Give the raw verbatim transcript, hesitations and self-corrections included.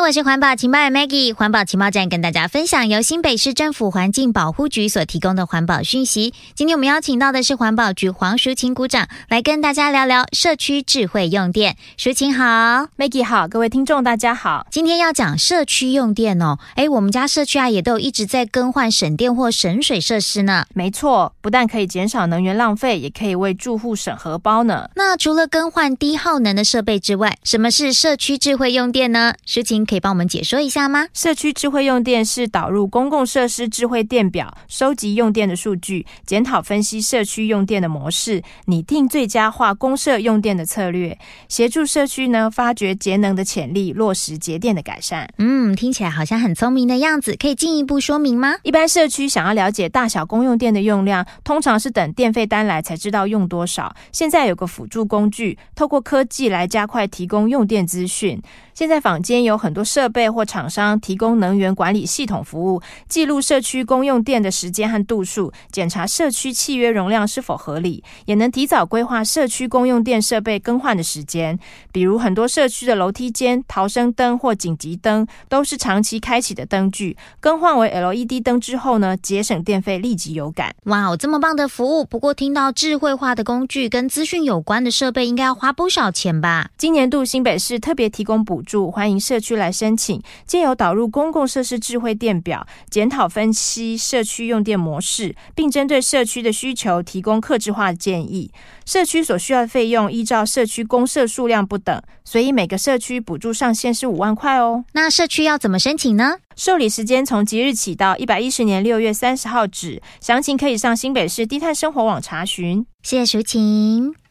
我是环保情报员 Maggie， 环保情报站跟大家分享由新北市政府环境保护局所提供的环保讯息。今天我们邀请到的是环保局黄淑琴股长来跟大家聊聊社区智慧用电。淑琴好。 Maggie 好，各位听众大家好。 今天要讲社区用电哦，诶，我们家社区啊也都有一直在更换省电或省水设施呢。 没错，不但可以减少能源浪费，也可以为住户省荷包呢。 那除了更换低耗能的设备之外，什么是社区智慧用电呢？淑琴可以帮我们解说一下吗？ 社区智慧用电是导入公共设施智慧电表，收集用电的数据，检讨分析社区用电的模式，拟定最佳化公社用电的策略，协助社区呢发掘节能的潜力，落实节电的改善。 嗯，听起来好像很聪明的样子，可以进一步说明吗？ 一般社区想要了解大小公用电的用量，通常是等电费单来才知道用多少。现在有个辅助工具，透过科技来加快提供用电资讯。现在坊间有很多设备或厂商提供能源管理系统服务，记录社区公用电的时间和度数，检查社区契约容量是否合理，也能提早规划社区公用电设备更换的时间。比如很多社区的楼梯间、逃生灯或紧急灯都是长期开启的灯具，更换为 L E D 灯之后呢，节省电费立即有感。 哇，这么棒的服务！不过听到智慧化的工具跟资讯有关的设备，应该要花不少钱吧？ 今年度新北市特别提供补助，欢迎社区来申请，藉由导入公共设施智慧电表，检讨分析社区用电模式，并针对社区的需求提供客制化的建议。社区所需要的费用依照社区公设数量不等，所以每个社区补助上限是五万块哦。 那社区要怎么申请呢？ 受理时间从即日起到一百一十年六月三十号止，详情可以上新北市低碳生活网查询。 谢谢淑琴。